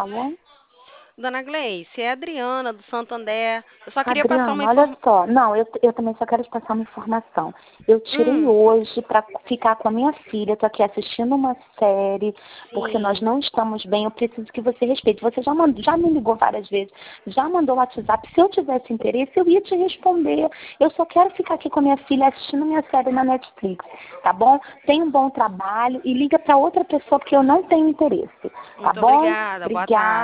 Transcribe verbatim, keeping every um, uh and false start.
fala. Dona Gleice, é a Adriana do Santander. Eu só queria passar uma Adriana, olha informação. só. Não, eu, eu também só quero te passar uma informação. Eu tirei Hum, hoje para ficar com a minha filha. Tô aqui assistindo uma série, porque nós sim. não estamos bem. Eu preciso que você respeite. Você já, mandou, já me ligou várias vezes, já mandou o WhatsApp. Se eu tivesse interesse, eu ia te responder. Eu só quero ficar aqui com a minha filha assistindo minha série na Netflix, tá bom? Tenha um bom trabalho e liga para outra pessoa, porque eu não tenho interesse, tá Muito bom? obrigada. Boa Obrigada. tarde.